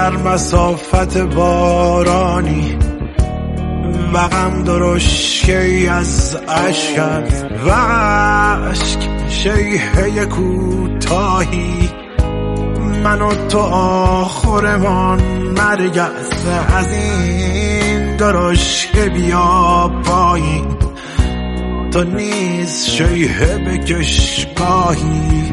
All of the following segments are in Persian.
در مسافت بارانی و غم درشکی از عشقت و عشق شیهه کوتاهی، من و تو آخرمان مرگ است. از این درشکه بیا پایین، تو نیز شیهه بکش گاهی.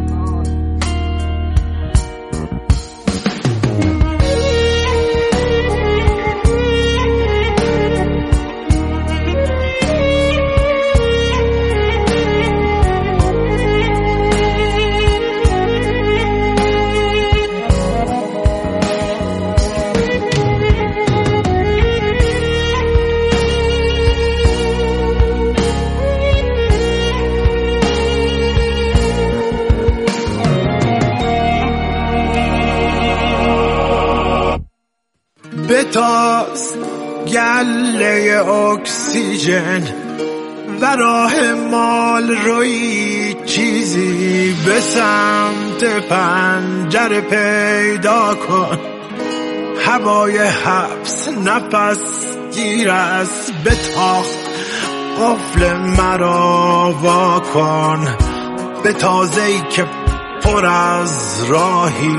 بتاز گله اکسیژن و راه مال روی چیزی به سمت پنجره پیدا کن. هوای حبس نفس گیر است، به تاخت قفل مرا وا کن. به تازه‌ای که پر از راهی،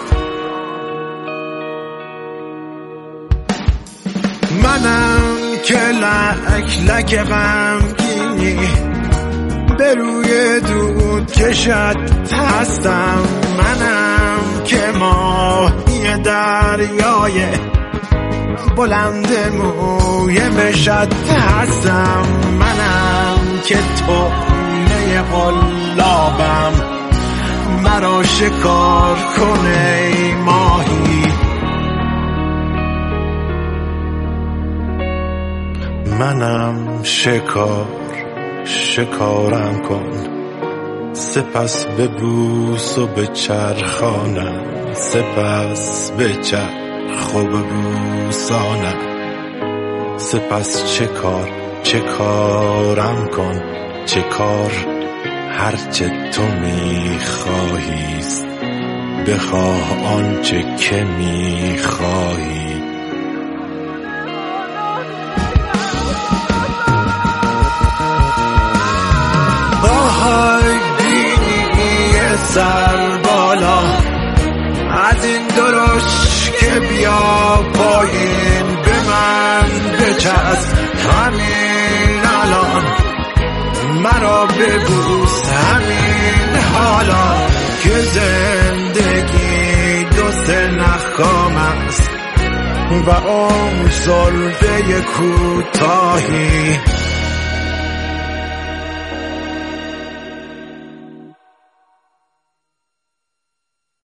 منم که لک لک غمگینی به روی دود کشت هستم. منم که ماهی دریای بلند موی مشت هستم. منم که طعمه قلابم، مرا شکار کنه ای ماهی. منم شکارم کن، سپس ببوس و بچرخانم، سپس بچرخ و ببوسانم. سپس چه کارم کن، چه کار هرچه تو میخواهیست، بخواه آنچه که میخواهی. سر بالا از این درش که بیا پایین، به من بچسب همین الان، مرا ببوس همین حالا که زندگی دوست نخام است و اون زلفه کوتاهی.